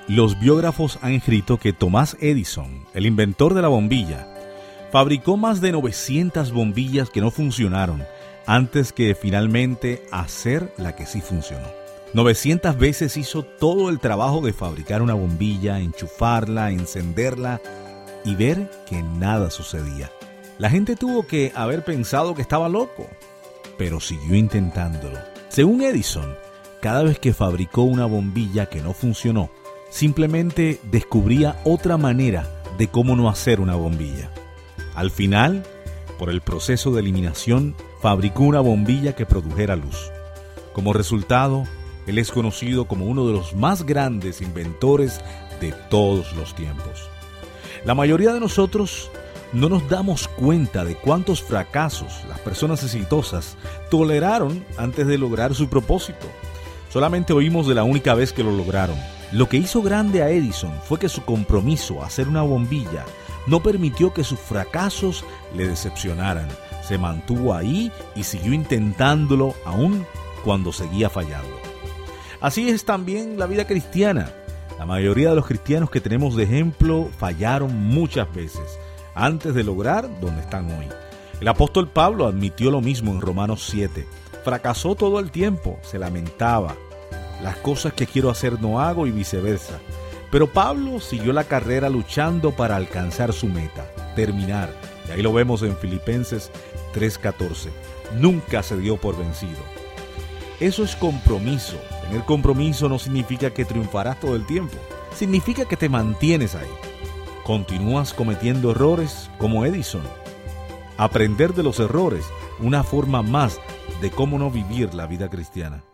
Los biógrafos han escrito que Thomas Edison, el inventor de la bombilla, fabricó más de 900 bombillas que no funcionaron antes que finalmente hacer la que sí funcionó. 900 veces hizo todo el trabajo de fabricar una bombilla, enchufarla, encenderla y ver que nada sucedía. La gente tuvo que haber pensado que estaba loco, pero siguió intentándolo. Según Edison, cada vez que fabricó una bombilla que no funcionó, simplemente descubría otra manera de cómo no hacer una bombilla. Al final, por el proceso de eliminación, fabricó una bombilla que produjera luz. Como resultado, él es conocido como uno de los más grandes inventores de todos los tiempos. La mayoría de nosotros no nos damos cuenta de cuántos fracasos las personas exitosas toleraron antes de lograr su propósito. Solamente oímos de la única vez que lo lograron. Lo que hizo grande a Edison fue que su compromiso a hacer una bombilla no permitió que sus fracasos le decepcionaran. Se mantuvo ahí y siguió intentándolo aún cuando seguía fallando. Así es también la vida cristiana. La mayoría de los cristianos que tenemos de ejemplo fallaron muchas veces antes de lograr donde están hoy. El apóstol Pablo admitió lo mismo en Romanos 7. Fracasó todo el tiempo, se lamentaba. Las cosas que quiero hacer no hago y viceversa. Pero Pablo siguió la carrera luchando para alcanzar su meta, terminar. Y ahí lo vemos en Filipenses 3:14. Nunca se dio por vencido. Eso es compromiso. Tener compromiso no significa que triunfarás todo el tiempo. Significa que te mantienes ahí. Continúas cometiendo errores como Edison. Aprender de los errores, una forma más de cómo no vivir la vida cristiana.